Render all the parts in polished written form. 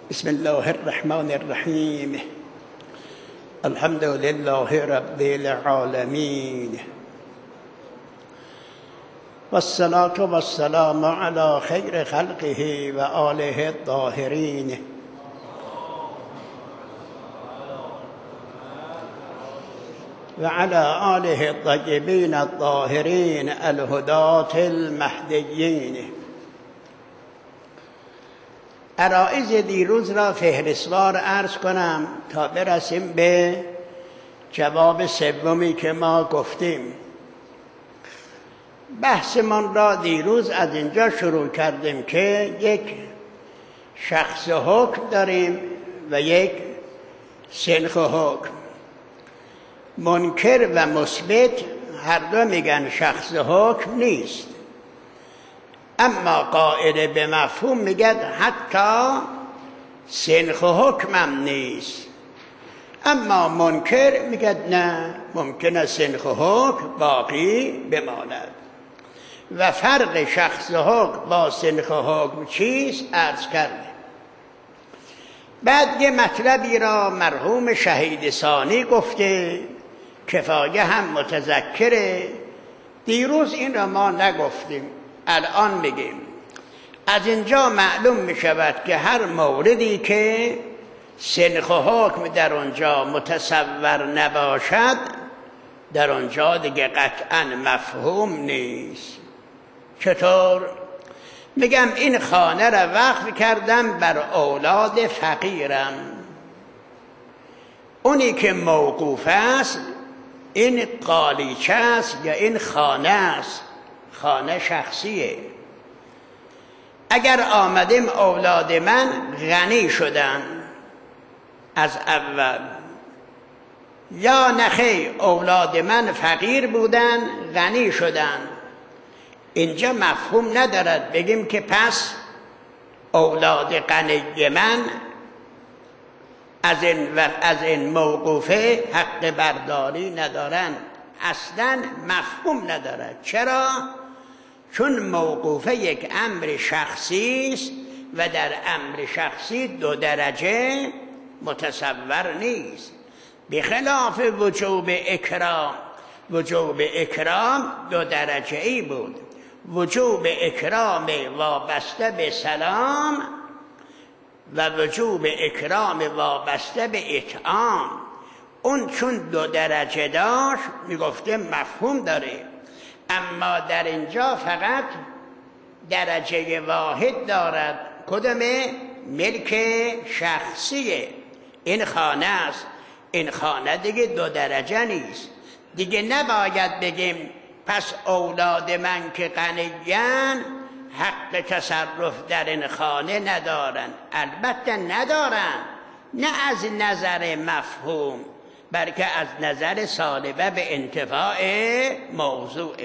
بسم الله الرحمن الرحیم. الحمد لله رب العالمین والصلاة والسلام على خیر خلقه و آله الطاهرین و على آله الطیبین الطاهرین الهداة المهدیین. عرایض دیروز را فهرستوار عرض کنم تا برسیم به جواب سومی که ما گفتیم. بحثمان را دیروز از اینجا شروع کردیم که یک شخص حکم داریم و یک سنخ حکم. منکر و مثبت هر دو میگن شخص حکم نیست، اما قائل به مفهوم میگد حتی سنخ حکمم نیست. اما منکر میگد نه، ممکنه سنخ حکم باقی بماند. و فرق شخص حکم با سنخ حکم چیست عرض کرده. بعد یه مطلبی را مرحوم شهید ثانی گفته، کفایه هم متذکره. دیروز این را ما نگفتیم، الان میگیم. از اینجا معلوم میشود که هر موردی که سنخ حکم در آنجا متصور نباشد، در آنجا دیگه قطعا مفهوم نیست. چطور؟ میگم این خانه را وقف کردم بر اولاد فقیرم. اونی که موقوف است این قالیچه است یا این خانه است، خانه شخصیه. اگر آمدیم اولاد من غنی شدن از اول، یا نخیر اولاد من فقیر بودن غنی شدن، اینجا مفهوم ندارد بگیم که پس اولاد غنی من از این موقوفه حق برداری ندارن. اصلا مفهوم ندارد. چرا؟ چون موقوفه یک امر شخصی است و در امر شخصی دو درجه متصور نیست، بخلاف وجوب اکرام. وجوب اکرام دو درجه ای بود. وجوب اکرام وابسته به سلام و وجوب اکرام وابسته به اطعام. اون چون دو درجه داشت میگفته مفهوم داره، اما در اینجا فقط درجه واحد دارد. کدومه؟ ملک شخصیه. این خانه است. این خانه دیگه دو درجه نیست. دیگه نباید بگیم پس اولاد من که غنیان حق تصرف در این خانه ندارن. البته ندارن، نه از نظر مفهوم بلکه از نظر سالبه به انتفاع موضوع.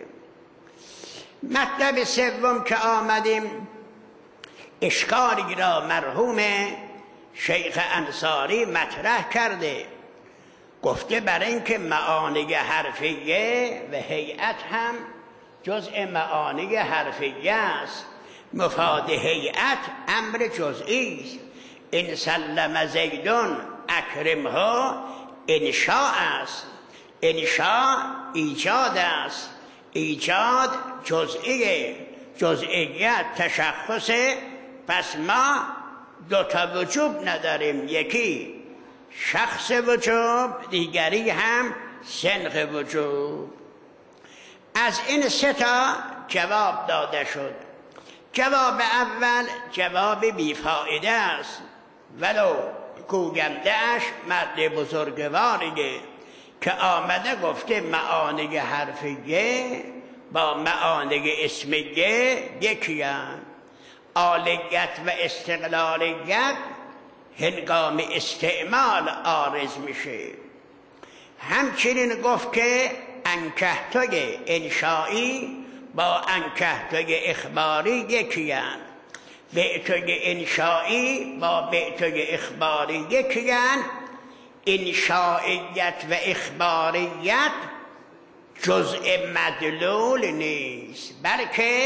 مطلب سوم که آمدیم، اشکالی را مرحوم شیخ انصاری مطرح کرده. گفته برای اینکه معانی حرفیه و هیئت هم جزء معانی حرفیه است، مفاد هیئت امر جزئی است. ان سلم زیدون اکرمه انشاء است. انشاء ایجاد است. ایجاد جزئیه، جزئیت تشخصه. پس ما دوتا وجوب نداریم، یکی شخص وجوب، دیگری هم سنخ وجوب. از این سه تا جواب داده شد. جواب اول جواب بیفایده است، ولو گوینده‌اش مرد بزرگواریه که آمده گفته معانی حرفیه با معانی اسمیه یکی‌اند. آلیت و استقلالیت هنگام استعمال عارض میشه. همچنین گفت که انکحتوی انشایی با انکحتوی اخباری یکی‌اند. بعتوی انشایی با بعتوی اخباری یکی‌اند. انشائیت و اخباریت جزء مدلول نیست، بلکه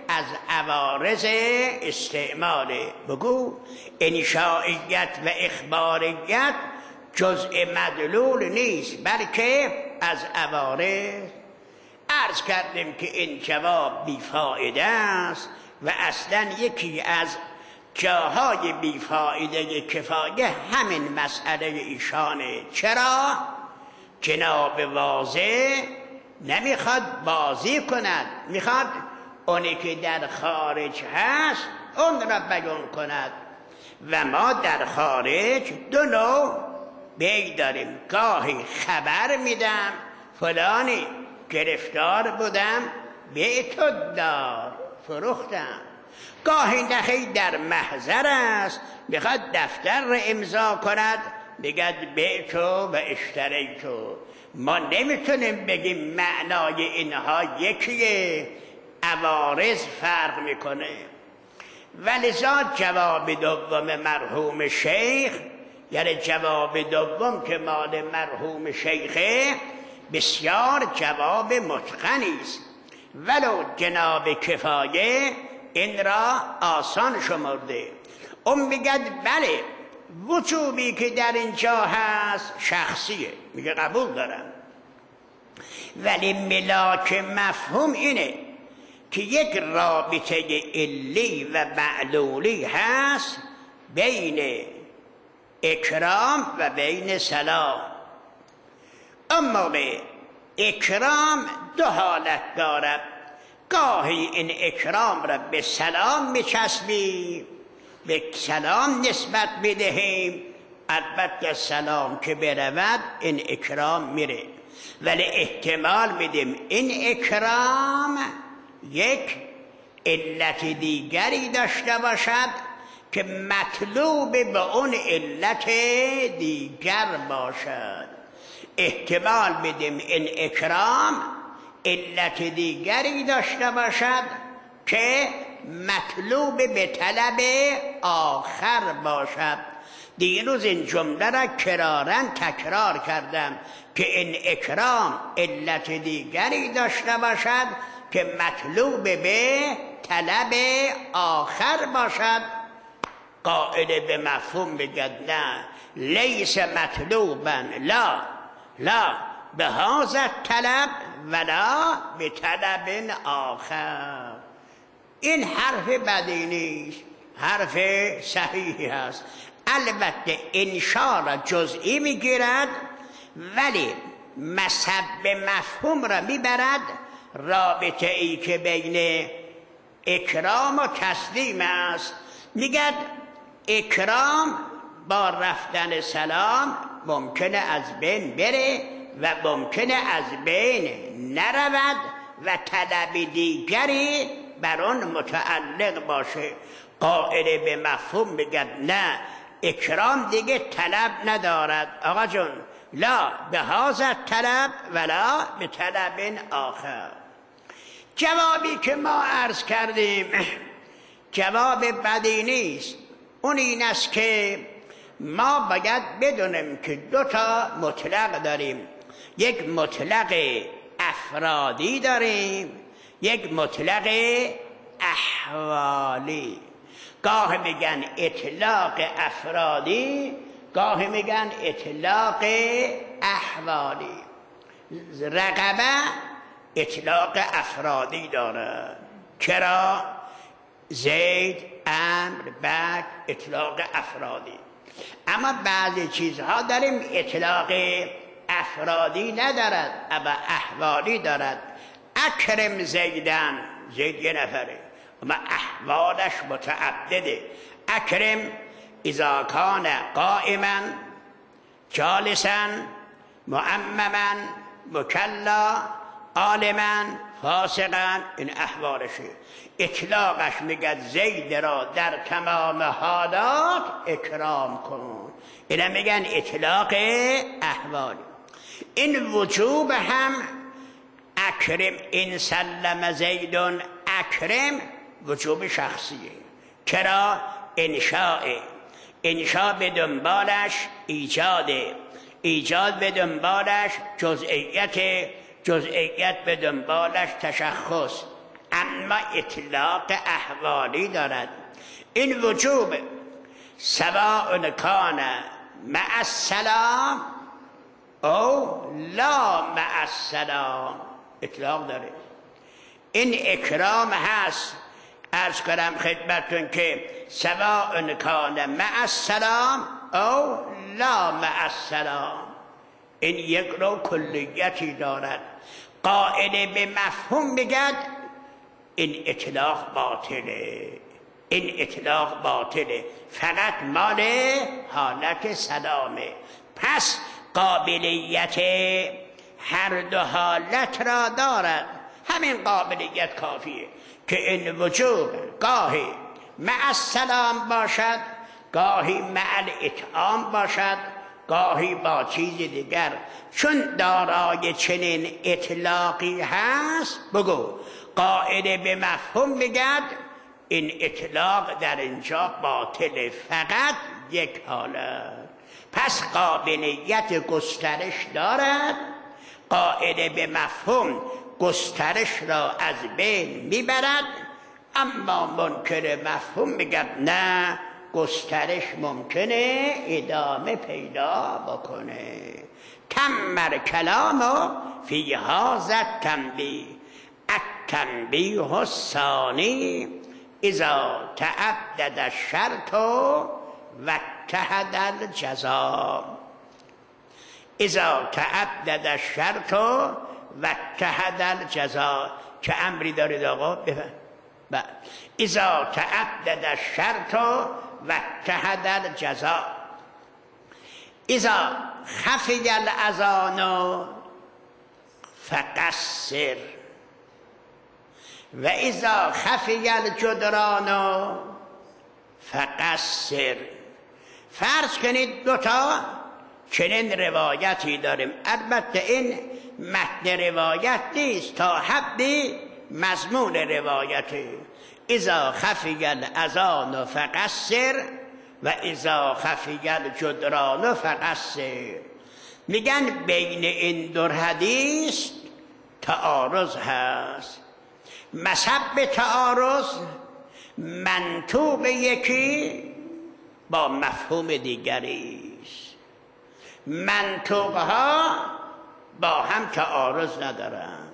از عوارض استعماله. بگو انشائیت و اخباریت جزء مدلول نیست بلکه از عوارض. عرض کردیم که این جواب بیفایده است و اصلا یکی از جاهای بیفایده کفایه همین مسئله ایشانه. چرا؟ جناب واضح نمیخواد بازی کند، میخواد اونی که در خارج هست اون را بیان کند و ما در خارج دو نوع بی داریم. گاهی خبر میدم فلانی گرفتار بودم بیت دار فروختم، گاهی نخی در محضر است میخواد دفتر را امضا کند بگد بیتو و اشتریتو. ما نمیتونیم بگیم معنای اینها یکیه، عوارض فرق میکنه. ولذا جواب دوم مرحوم شیخ، یعنی جواب دوم که مال مرحوم شیخه، بسیار جواب متقنی است، ولو جناب کفایه این را آسان شمرده. اون میگد بله وجوبی که در اینجا هست شخصیه، میگه قبول دارم، ولی ملاک مفهوم اینه که یک رابطه علی و معلولی هست بین اکرام و بین سلام. اما به اکرام دو حالت دارد، گاهی این اکرام را به سلام میچسبیم، به سلام نسبت بدهیم، البته سلام که برود این اکرام میره، ولی احتمال میدیم این اکرام یک علت دیگری داشته باشد که مطلوب به اون علت دیگر باشد. احتمال میدیم این اکرام علت دیگری داشته باشد که مطلوب به طلب آخر باشد. دیروز این جمله را کرارن تکرار کردم که این اکرام علت دیگری داشته باشد که مطلوب به طلب آخر باشد. قائل به مفهوم بگد نه لیس مطلوبا، لا به هذا طلب ولا به طلب آخر. این حرف بدی نیست، حرف صحیحی هست. البته انشاء را جزئی میگیرد ولی مصب مفهوم را میبرد، رابطه ای که بین اکرام و تسلیم است. میگد اکرام با رفتن سلام ممکنه از بین بره و ممکنه از بین نرود و طلب دیگری بر آن متعلق باشه. قائل به مفهوم بگد نه اکرام دیگه طلب ندارد آقا جون، لا به هذا طلب ولا به طلب آخر. جوابی که ما عرض کردیم جواب بدی نیست، اون این است که ما باید بدونیم که دو تا مطلق داریم، یک مطلق افرادی داریم، یک مطلق احوالی. گاه میگن اطلاق افرادی، گاه میگن اطلاق احوالی. رقبه اطلاق افرادی داره، چرا؟ زید، امر، بک اطلاق افرادی. اما بعضی چیزها داریم اطلاق افرادی ندارد اما احوالی دارد. اکرم زیدن، زید یه نفره اما احوالش متعدده. اکرم اذا کان قائما جالسا معمما مکلا عالما فاسقا، این احوالشه. اطلاقش میگه زید را در تمام حالات اکرام کن، اینا میگن اطلاق احوالی. این وجوب هم اکرم ان سلم زیدون اکرم وجوب شخصیه. چرا؟ انشاء به دنبالش ایجاده، ایجاد به دنبالش جزئیت به دنبالش تشخص. اما اطلاق احوالی دارد. این وجوب سواء کان مع السلام او لا مع السلام اطلاق داره. این اکرام هست، عرض کنم خدمتون که سواء کان مع السلام او لا مع السلام، این یک رو کلیتی دارد. قائل به مفهوم بگد این اطلاق باطله، این اطلاق باطله، فقط مال حالت سلامه. پس قابلیت هر دو حالت را دارد. همین قابلیت کافیه که این وجوب گاهی مع السلام باشد، گاهی مع الاطعام باشد، گاهی با چیز دیگر. چون دارای چنین اطلاقی هست، بگو قائل به مفهوم بگد این اطلاق در اینجا باطله، فقط یک حالت. پس قابلیت گسترش دارد، قائل به مفهوم گسترش را از بین میبرد، اما منکر مفهوم بگد نه، گسترش ممکنه ادامه پیدا بکنه. تمر کلامو فی هذا التنبیه، التنبیه الثانی اذا تعدد الشرط و اتحد الجزاء. اذا تعدد الشرط و اتحد الجزاء، چه امری دارید آقا؟ بفهم. اذا تعدد الشرط و اتحد الجزاء، اذا خفی الاذان فقصر و اذا خفی الجدران فقصر. فرض کنید دوتا چنین روایتی داریم، البته این متن روایت نیست، تا حدی مضمون روایته. اذا خفی الاذان فقصر و اذا خفی الجدران فقصر. میگن بین این دو حدیث تعارض هست. مسبب تعارض منطوق یکی با مفهوم دیگری است. منطوق ها با هم تعارض ندارند،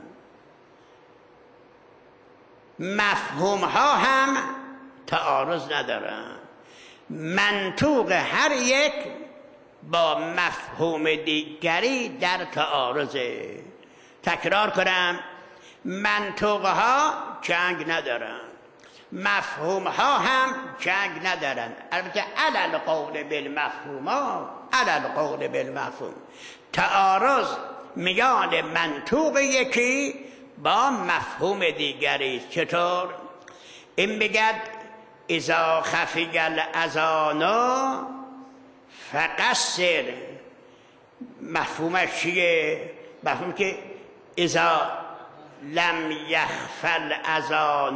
مفهوم ها هم تعارض ندارند. منطوق هر یک با مفهوم دیگری در تعارضه. تکرار کنم، منطوق ها جنگ ندارند، مفهوم ها هم جنگ ندارند. البته علل قول بالمفهوم ها، علل قول بالمفهوم تعارض میان منطوق یکی با مفهوم دیگری. چطور؟ این بگد اذا خفی الاذان فقصر، مفهومش چیه؟ مفهوم که اذا لم یخف الاذان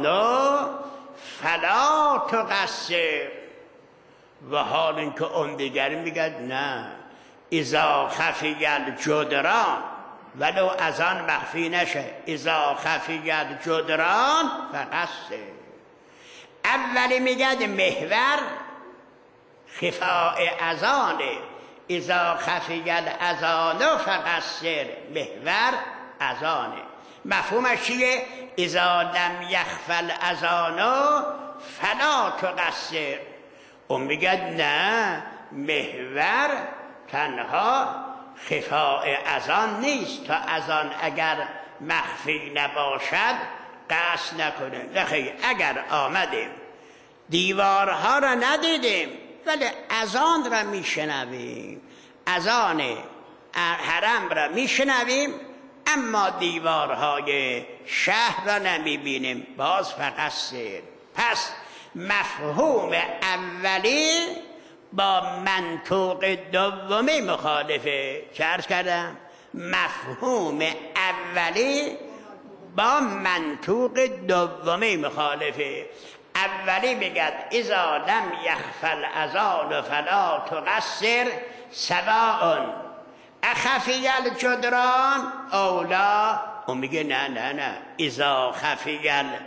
فلا تقصر، و حال اینکه اون دیگری میگد نه، اذا خفی الجدران، ولو اذان مخفی نشه، اذا خفی الجدران فقصر. اولی میگد محور خفاء اذانه، اذا خفی الاذان فقصر، محور اذانه. مفهومش چیه؟ اذا لم یخف الاذان فلا تقصر. اون میگد نه، محور تنها خفاء اذان نیست، تا اذان اگر مخفی نباشد قصد نکنه. نخیر، اگر آمدیم دیوارها را ندیدیم ولی اذان را میشنویم، اذان حرم را میشنویم، اما دیوارهای شهر را نمیبینیم، باز فقصر. پس مفهوم اولی با منطوق دومی مخالفه. چه عرض کردم؟ مفهوم اولی با منطوق دومی مخالفه. اولی بگد اذا لم یخف الاذان فلا تقصر سواء اخفی الجدران او لا. اون میگه نه نه نه، اذا خفی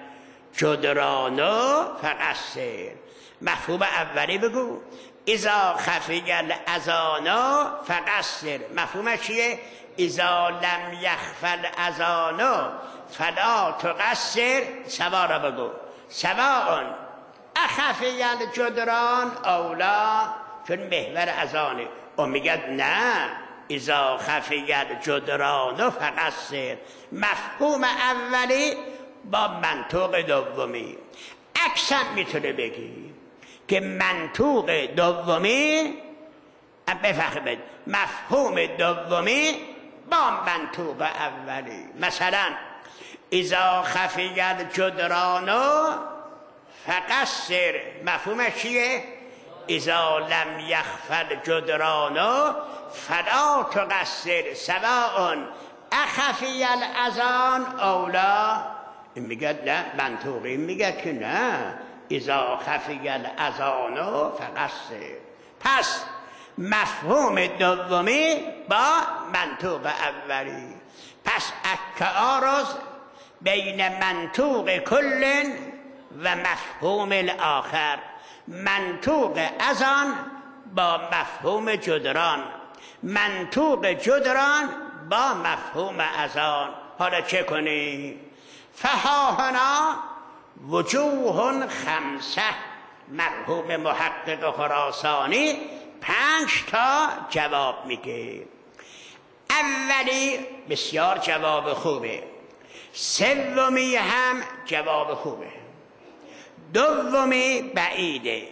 جدرانو فقصر. مفهوم اولی بگو. اذا خفی الاذان فقصر. مفهومش چیه؟ اذا لم یخف الاذان فلا تقصر. سوا را بگو. سواء اخفی الجدران اولا، چون محور اذانه. اون میگه نه، اذا خفی الجدران فقصر. مفهوم اولی با منطوق دومی. عکس هم میتونه بگی که منطوق دومی بفهمید، مفهوم دومی با منطوق اولی. مثلا اذا خفی الجدران فقصر. مفهومش چیه؟ اذا لم یخف الجدران فلا تقصر سواء اخفی الاذان اولا. این میگه نه، منطوقی میگه که نه، اذا خفی الاذان فقصر. پس مفهوم دومی با منطوق اولی. پس التعارض بین منطوق کل و مفهوم الاخر. منطوق اذان با مفهوم جدران، منطوق جدران با مفهوم اذان. حالا چه کنی؟ فها هنا وجوه خمسه. مرحوم محقق خراسانی 5 تا جواب میگه. اولی بسیار جواب خوبه، سومی هم جواب خوبه، دومی بعیده،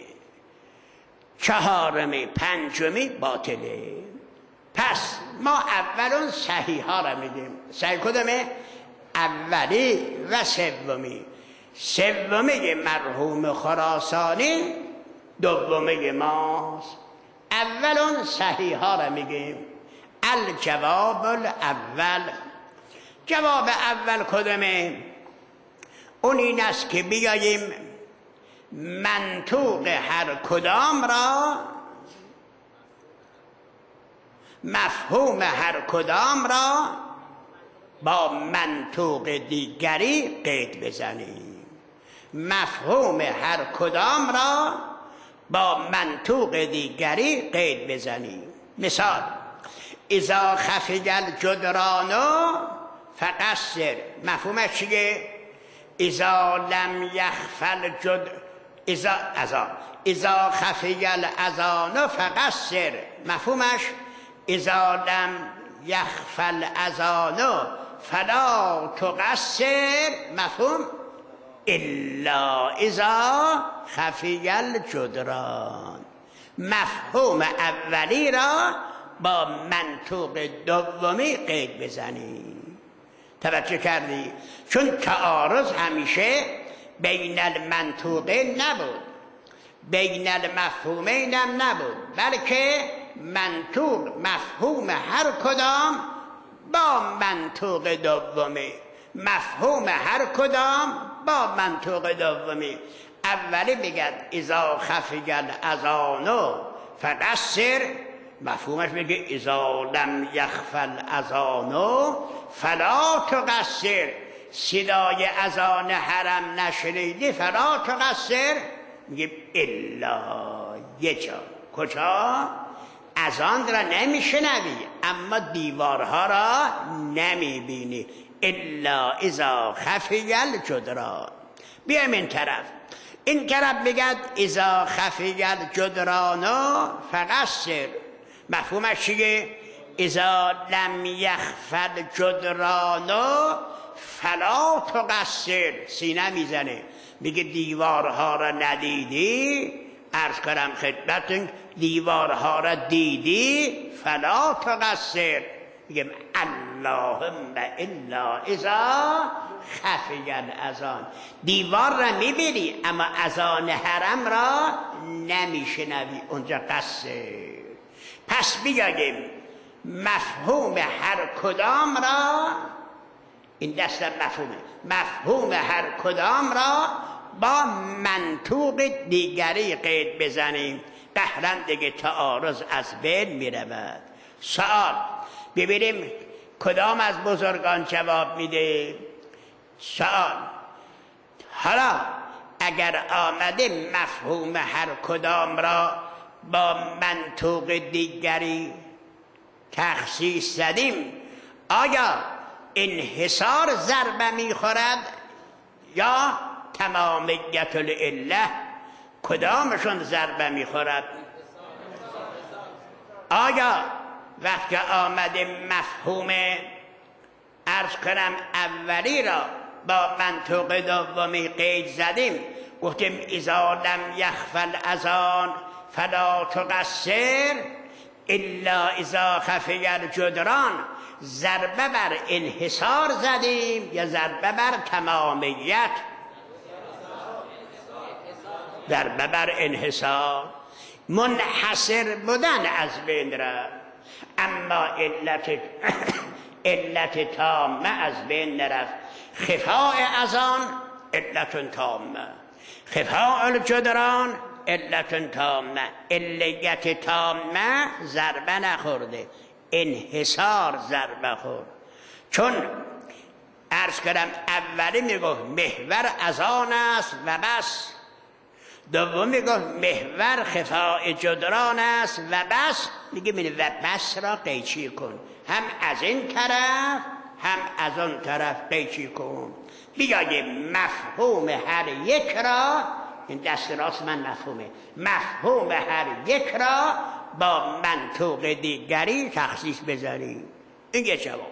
چهارمی پنجمی باطله. پس ما اول صحیح ها را میگیم. صحیح کدومه؟ اولی و سومی. سومی مرحوم خراسانی، دومی ماست. اول صحیح ها را میگیم. الجواب الاول. جواب اول کدومه؟ اون این است که بیاییم منطوق هر کدام را، مفهوم هر کدام را با منطوق دیگری قید بزنیم. مفهوم هر کدام را با منطوق دیگری قید بزنیم. مثال اذا خفی الجدران فقصر. مفهومش چیه؟ اذا لم یخف اذا خفی الاذان فقصر. مفهومش اذا لم یخف الاذان فلا تقصر. مفهوم الا اذا خفی الجدران. مفهوم اولی را با منطوق دومی قید بزنیم. توجه کردی؟ چون تعارض همیشه بین المنطوقین نبود، بین المفهومین هم نبود، بلکه منطوق مفهوم هر کدام با منطوق دومی، مفهوم هر کدام با منطوق دومی. اولی میگه اذا خفی الاذان فقصر. مفهومش میگه اذا لم یخف الاذان فلا تقصر. صدای اذان حرم نشنیدی فلا تقصر. میگه الا یه جا. کجا؟ اذان را نمیشنوی اما دیوارها را نمیبینی. الا اذا خفی الجدران. بیایم این طرف. این طرف میگه اذا خفی الجدران فقصر. مفهومش چیه؟ اذا لم یخف الجدران فلا تقصر. سینه میزنه میگه دیوارها را ندیدی، عرض کنم خدمتتون دیوارها را دیدی فلا تقصر. میگه اللهم الا اذا خفی الاذان. دیوار را میبینی اما اذان حرم را نمیشنوی، اونجا قصر. پس بیاییم مفهوم هر کدام را، این دست مفهومه، مفهوم هر کدام را با منطوق دیگری قید بزنیم. قهرن دیگه تعارض از بین میرود. سوال ببینیم کدام از بزرگان جواب میده. سوال حالا اگر آمده مفهوم هر کدام را با منطوق دیگری تخصیص زدیم، آیا انحصار ضربه میخورد یا تمامیت العله؟ کدامشون ضربه میخورد؟ آیا وقتی آمده مفهوم عرض کنم اولی را با منطوق دومی قید زدیم، گفتیم اذا لم یخفل اذان فلا تقصر الا اذا خفی الجدران، ضربه بر انحصار زدیم یا ضربه بر تمامیت؟ ضربه بر انحصار. منحصر بودن از بین رفت، اما علت تامه از بین نرفت. خفاء اذان علت تامه، خفاء الجدران علت تامه. علت تامه ضربه نخورده، انحصار ضربه خورد. چون عرض کردم اولی میگفت محور اذان است و بس، دوم میگفت محور خفاء جدران است و بس، میگه و بس را قیچی کن، هم از این طرف هم از اون طرف قیچی کن. بیاییم مفهوم هر یک را، این دست راست من مفهوم هر یک را با منطوق دیگری تخصیص بذاریم. این یه جواب.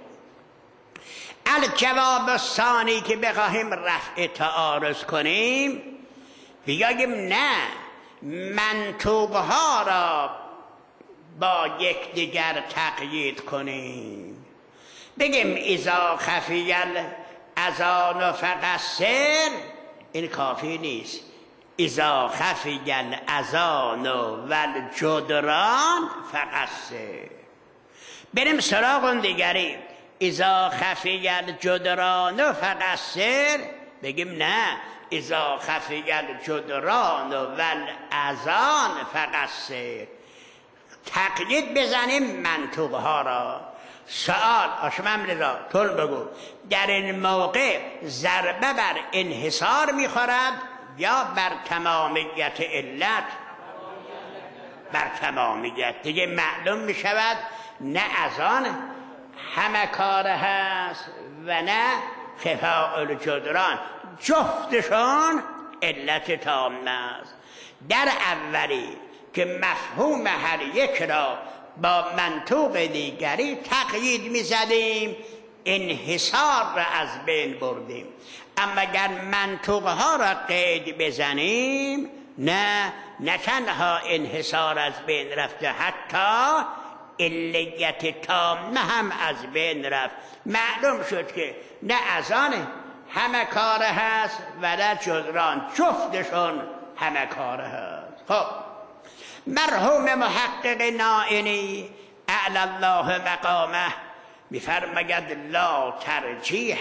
الجواب الثانی که بخواهیم رفع تعارض کنیم، بیاییم نه منطوق ها را با یکدیگر تقیید کنیم، بگیم اذا خفی الاذان فقصر، این کافی نیست. اذا خفی الاذان والجدران فقصر. بریم سراغ اون دیگری، اذا خفی الجدران فقصر، بگیم نه اذا خفی الجدران والاذان فقصر. تقیید بزنیم منطوق ها را. سوال آشمم رضا طول بگو، در این موقع ضربه بر انحصار میخورد یا بر تمامیت علت؟ بر تمامیت. دیگه معلوم میشود نه اذان همه کار هست و نه خفاء الجدران، جفتشون علت تامه است. در اولی که مفهوم هر یک را با منطوق دیگری تقیید میزدیم، انحصار را از بین بردیم. اما اگر منطوق ها را قید بزنیم، نه تنها انحصار از بین رفته، حتی علت تامه هم از بین رفت. معلوم شد که نه اذان همه کار هست و نه جدران، جفتشون همه کار هست. خب مرحوم محقق نائینی اعلی الله مقامه میفرماید لا ترجیح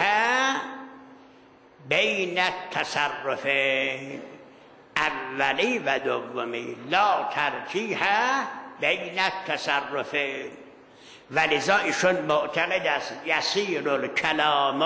بین التصرف اولی و دومی، لا ترجیح بین التصرف. ولذا ایشون معتقد است یسیر الکلام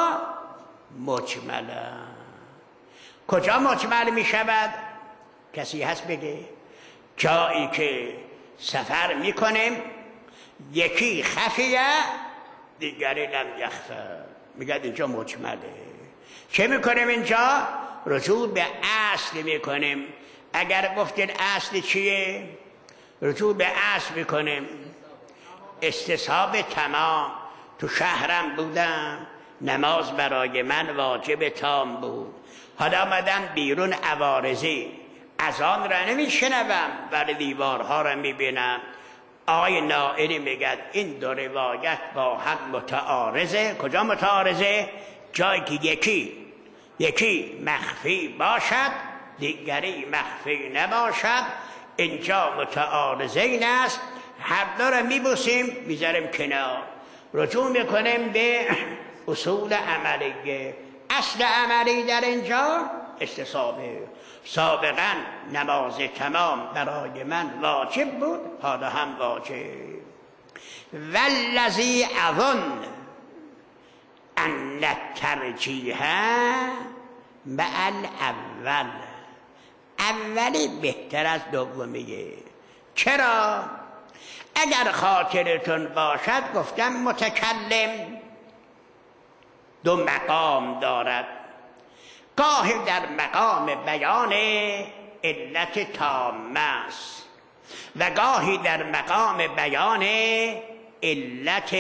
مجملا. کجا مجمل می شود؟ کسی هست بگه؟ جایی که سفر می کنیم یکی خفیه دیگری لم یخفه، میگه اینجا مجمله. چه میکنیم اینجا؟ رجوع به اصل میکنیم. اگر گفتین اصل چیه؟ رجوع به اصل میکنیم. استصحاب تمام. تو شهرم بودم، نماز برای من واجب تام بود. حالا آمدم بیرون عوارضی، اذان را نمیشنوم ولی دیوارها را میبینم. آقای نائینی میگد این دو روایت با هم متعارضه. کجا متعارضه؟ جایی که یکی مخفی باشد دیگری مخفی نباشد، اینجا متعارضه این است. هر دو را میبوسیم میذاریم کنار، رجوع میکنیم به اصول عملیه. اصل عملی در اینجا استصحابه. سابقا نماز تمام برای من واجب بود، حالا هم واجب. والذی اظن ان الترجیح مع الاول، اولی بهتر از دومیه. چرا؟ اگر خاطرتون باشد گفتم متکلم دو مقام دارد، گاهی در مقام بیان علت تامه است و گاهی در مقام بیان علت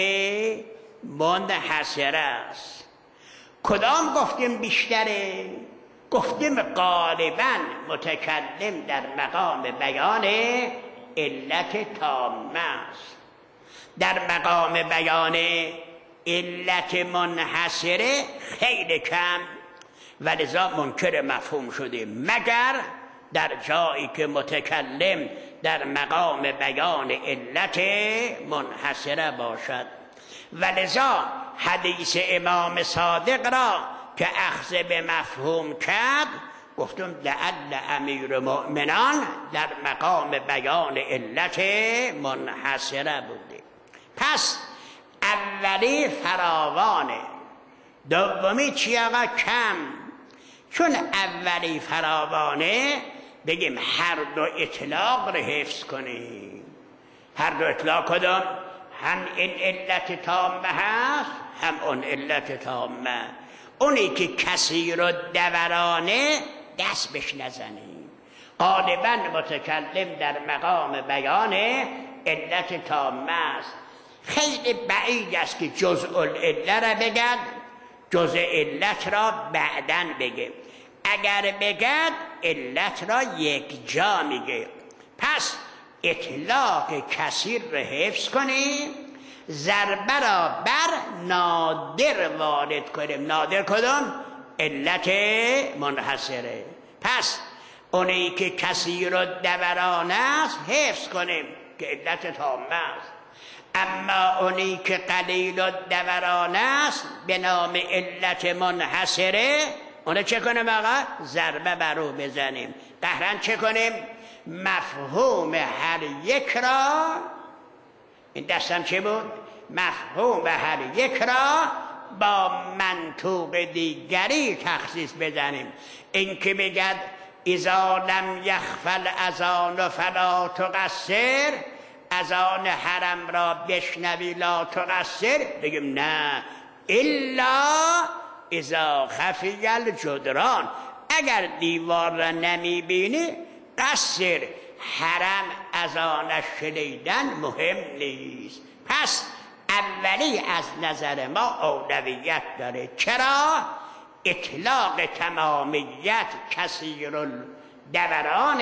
منحصره است. کدام گفتیم بیشتره؟ گفتیم غالبا متکلم در مقام بیان علت تامه است، در مقام بیان علت منحصره خیلی کم و لذا منکر مفهوم شده، مگر در جایی که متکلم در مقام بیان علت منحصره باشد. و لذا حدیث امام صادق را که اخذ به مفهوم کرد گفتم لعل امیر مؤمنان در مقام بیان علت منحصره بوده. پس اولی فراوانه، دومی چی آقا؟ کم. چون اولی فراوانه بگیم هر دو اطلاق رو حفظ کنیم. هر دو اطلاق کدام؟ هم این علت تامه هست هم اون علت تامه. اونی که کثیر و دورانه دست بهش نزنیم. غالبا متکلم در مقام بیان علت تامه است. خیلی بعید است که جزء العله را بگد، جزء علت را بعداً بگه. اگر بگد علت را یک جا میگه. پس اطلاق کثیر را حفظ کنیم، ضربه را بر نادر وارد کنیم. نادر کدام؟ علت منحصره. پس اونی که کثیر و دوران است حفظ کنیم که علت تامه است. اما اونی که قلیل و دوران است به نام علت منحصره، اونه چه کنیم آقا؟ ضربه بر او بزنیم. قهرن چه کنیم؟ مفهوم هر یک را، این دستم چه بود؟ مفهوم هر یک را با منطوق دیگری تخصیص بزنیم. این که بگد اذا لم یخفل اذان فلا تقصر، اذان حرم را بشنوی لا تقصر، بگیم نه الا اذا خفی الجدران، اگر دیوار را نمی بینی قصر. حرم اذانش شنیدن مهم نیست. پس اولی از نظر ما اولویت داره. چرا؟ اطلاق تمامیت کثیر الدوران،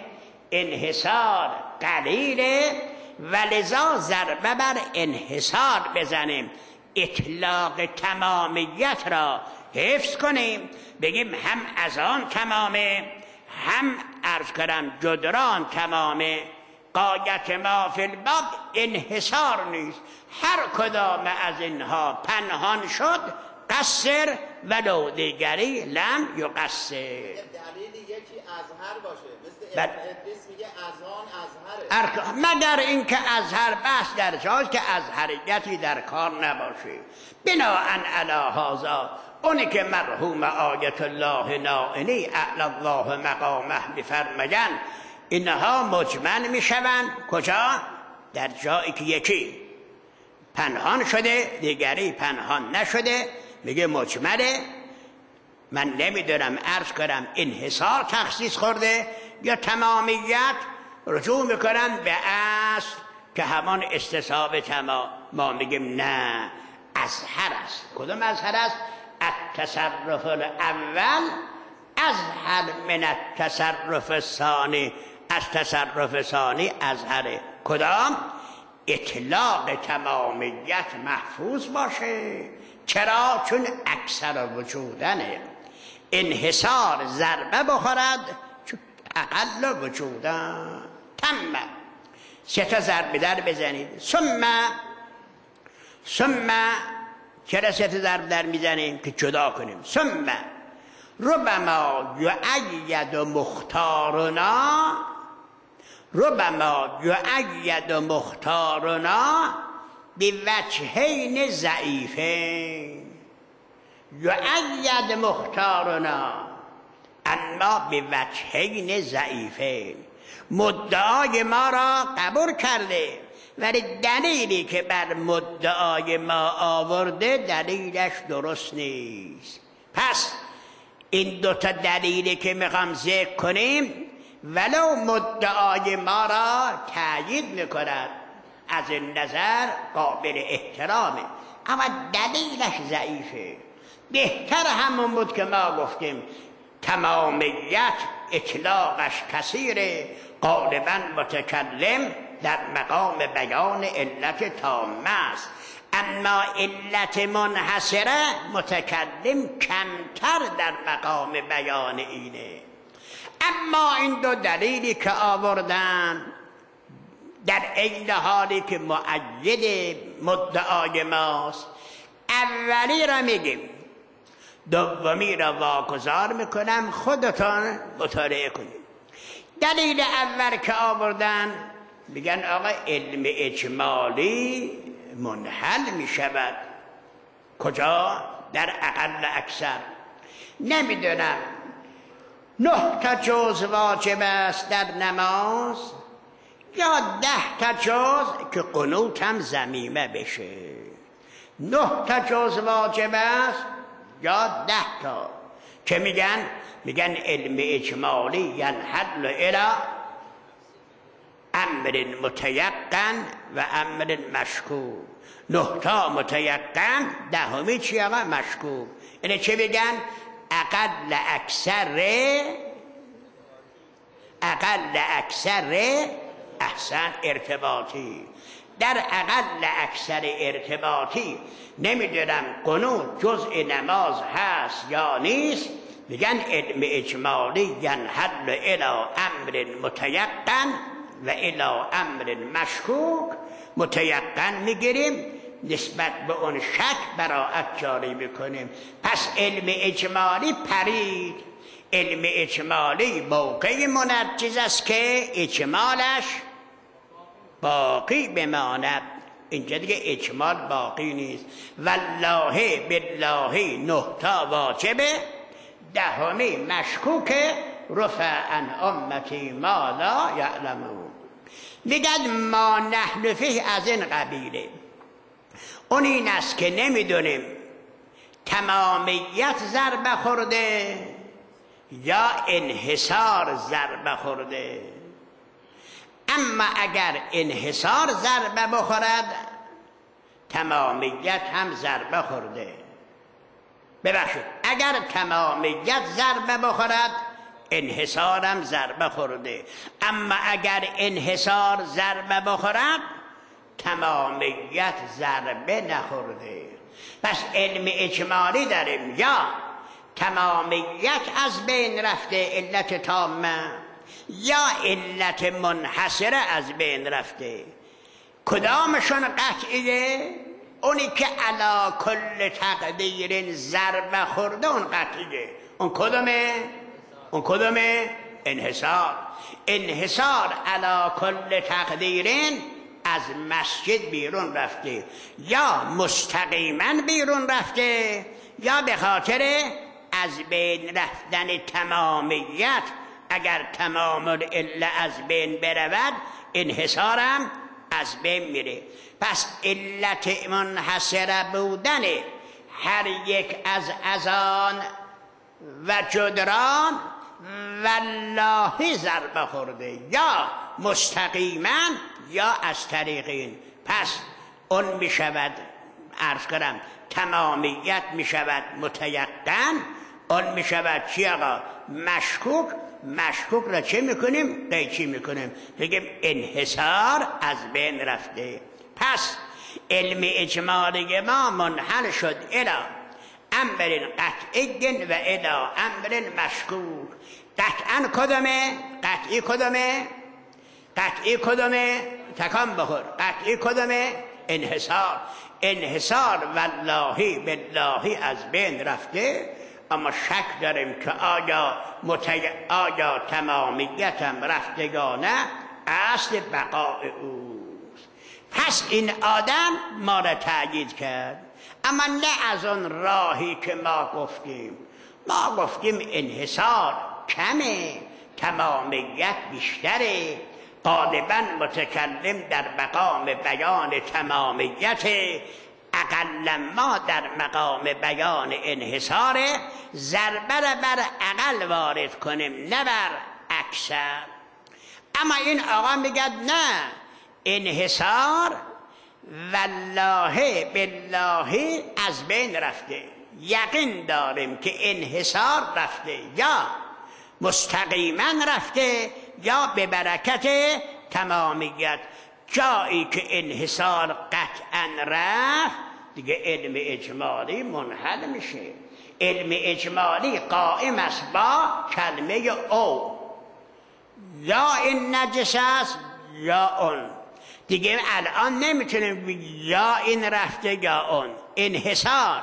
انحصار قلیله و لذا ضربه بر انحصار بزنیم. اطلاق تمامیت را حفظ کنیم، بگیم هم اذان تمامه، هم عرض کردم جدران تمامه. غایت ما فی الباب انحصار نیست. هر کدام از اینها پنهان شد قصر ولو دیگری لم یقصر. دلیلی یکی اظهر باشه، مثل ابلیس میگه اذان اظهره، مگر اینکه اظهر بحث در جاست که اظهریتی در کار نباشه. بناءً علی هذا اونی که مرحوم آیت الله نائلی اعلی الله مقامه میفرمایند اینها مجمل میشوند کجا؟ در جایی که یکی پنهان شده دیگری پنهان نشده، میگه مجمله. من نمیدونم عرض کنم انحصار تخصیص خورده یا تمامیت. رجوع میکنم به اصل که همان استصحاب تمام. ما میگیم نه، اظهر است. کدوم اظهر است؟ التصرف الاول اظهر من التصرف الثانی. از تصرف ثانی اظهره. کدام؟ اطلاق تمامیت محفوظ باشه. چرا؟ چون اکثر وجودنه. انحصار ضربه بخورد چون اقل وجودن. تمه 3 ضربه در بزنید. ثم چرا 3 ضرب در میزنیم؟ که جدا کنیم. ثم ربما یؤید مختارنا، ربما یؤید مختارنا بوجهین ضعیفین. یؤید مختارنا اما به وجهین ضعیفین، مدعای ما را قبول کرده ولی دلیلی که بر مدعای ما آورده دلیلش درست نیست. پس این دوتا دلیلی که میخوام ذکر کنیم ولو مدعای ما را تأیید میکند، از این نظر قابل احترامه، اما دلیلش ضعیفه. بهتر همون بود که ما گفتیم تمامیت اطلاقش کثیره، غالبا متکلم در مقام بیان علت تامه است، اما علت منحصره متکلم کمتر در مقام بیان اینه. اما این دو دلیلی که آوردن در عین حالی که مؤید مدعای ماست، اولی را میگیم، دومی را واگذار میکنم خودتان مطالعه کنید. دلیل اول که آوردن میگن آقا علم اجمالی منحل میشود. کجا؟ در اقل اکثر. نمیدونم 9 تا جز واجب است در نماز یا 10 تا جز که قنوت هم ضمیمه بشه. 9 تا جز واجب است یا 10 تا که میگن علم اجمالی ینحل الی امر متیقن و امر مشکوک. 9 تا متیقن، دهمی چی آقا؟ مشکوک. اینه چه بگن؟ اقل اکثر احسن ارتباطی. در اقل اکثر ارتباطی نمیدونم قنوت جزء نماز هست یا نیست، میگن علم اجمالی ینحل الی امر متیقن و الی امر مشکوک. متیقن میگیریم، نسبت به اون شک براءت جاری میکنیم. پس علم اجمالی پرید. علم اجمالی موقع منجز است که اجمالش باقی بماند. اینجا دیگه اجمال باقی نیست. والله بالله 9 تا واجبه، دهمی مشکوکه، رفع عن امتی ما لا یعلمون. میگن ما نحن فیه از این قبیله. اون این است که نمیدونیم تمامیت ضربه خورده یا انحصار ضربه خورده. اما اگر انحصار ضربه بخورد تمامیت هم ضربه خورده. ببخشید، اگر تمامیت ضربه بخورد انحصار هم ضربه خورده، اما اگر انحصار ضربه بخورد تمامیت ضربه نخورده. پس علم اجمالی داریم، یا تمامیت از بین رفته علت تامه یا علت منحصره از بین رفته. کدامشون قطعیه؟ اونی که علا کل تقدیر ضربه خورده اون قطعیه. اون کدومه؟ انحصار علا کل تقدیرین از مسجد بیرون رفته، یا مستقیما بیرون رفته یا به خاطر از بین رفتن تمامیت. اگر تمام العله از بین برود انحصارم از بین میره. پس علت منحصره بودن هر یک از اذان و جدران والله ضربه خورده، یا مستقیما یا از طریقین. پس اون میشود، عرض کنم، تمامیت میشود متیقن، اون میشود چی آقا؟ مشکوک را چه میکنیم؟ قیچی میکنیم، بگیم انحصار از بین رفته. پس علم اجمالی ما منحل شد الی امر قطعی و الی امر مشکوک. قطعا قطعی کدومه؟ تکان بخور. قطعی کدومه؟ انحصار والله بالله از بین رفته، اما شک داریم که آیا تمامیت هم رفتگانه اصل بقای اوست. پس این آدم ما را تأیید کرد. اما نه از اون راهی که ما گفتیم. ما گفتیم انحصار کمه، تمامیت بیشتره. غالبا متکلم در مقام بیان تمامیت، اقل ما در مقام بیان انحصار. ضربه بر اقل وارد کنیم نه بر اکثر. اما این آقا میگه نه، انحصار والله بالله از بین رفته. یقین داریم که انحصار رفته، یا مستقیما رفته یا به برکت تمامیت. جایی که انحصار قطعا رفت دیگه علم اجمالی منحل میشه. علم اجمالی قائم است با کلمه او، یا این نجس است یا اون. دیگه الان نمیتونیم یا این رفته یا اون. انحصار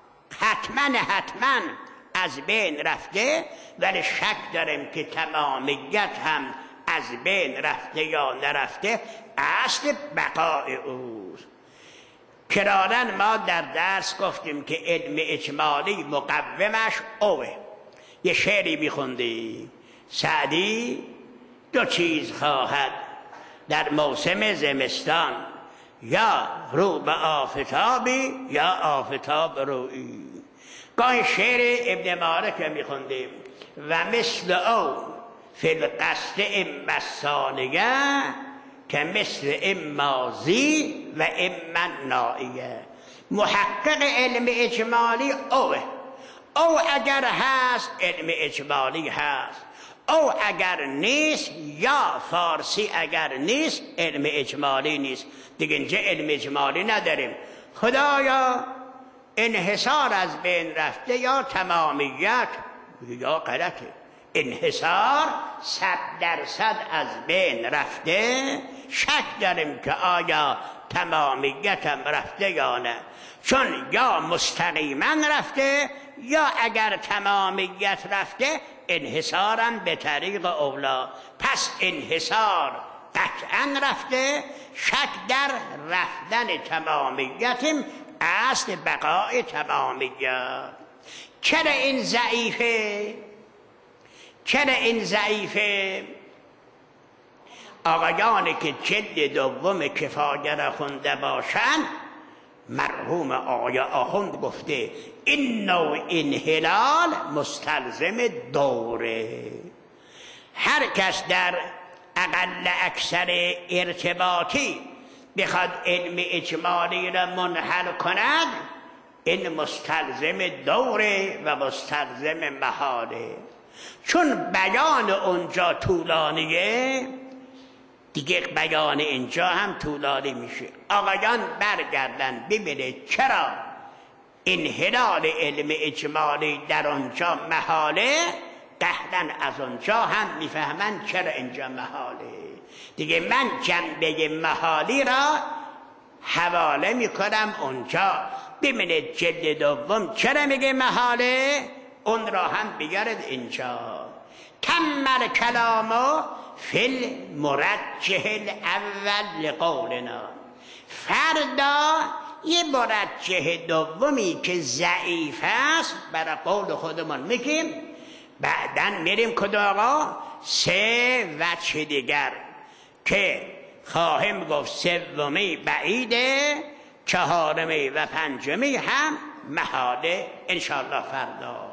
حتما از بین رفته، ولی شک داریم که تمامیت هم از بین رفته یا نرفته. اصل بقای اوست. کرارن ما در درس گفتیم که علم اجمالی مقومش اوه. یه شعری میخوندی سعدی: دو چیز خواهد در موسم زمستان، یا رو به آفتابی یا آفتاب رویی. گاهی شعر ابن مالک میخوندیم: و مثل او فی القصد اما الثانیه که مثل اما زی و اما نائیه. محقق علم اجمالی اوه. او اگر هست علم اجمالی هست، او اگر نیست یا فارسی اگر نیست علم اجمالی نیست. دیگه اینجا علم اجمالی نداریم. خدایا انحصار از بین رفته یا تمامیت، یا غلطه. انحصار 100% از بین رفته. شک داریم که آیا تمامیت هم رفته یا نه، چون یا مستقیما رفته یا اگر تمامیت رفته انحصارم به طریق اولا. پس انحصار قطعا رفته. شک در رفتن تمامیتیم، اصل بقای تمامیت. چرا این ضعیفه؟ چرا این ضعیفه؟ آقایانی که جلد دوم کفایه را خونده باشند، مرحوم آقای آخوند گفته این نوع انحلال مستلزم دوره. هر کس در اقل اکثر ارتباطی بخواد علم اجمالی را منحل کند، این مستلزم دوره و مستلزم محاله. چون بیان اونجا طولانیه، دیگه بیان اینجا هم طولانی میشه. آقایان برگردن ببینید چرا انحلال علم اجمالی در اونجا محاله، قهرن از اونجا هم میفهمن چرا اینجا محاله. دیگه من جنبه محالی را حواله میکنم اونجا. ببینید جلد دوم چرا میگه محاله، اون را هم بیارد اینجا. تمر کلامو فی المرجح الاول لقولنا. فردا یه مرجح دومی که ضعیف است برای قول خودمون میگیم، بعدن میریم کدوم آقا؟ 3 وجه دیگر که خواهیم گفت سومی بعیده، 4می و 5می هم محاله انشاءالله فردا.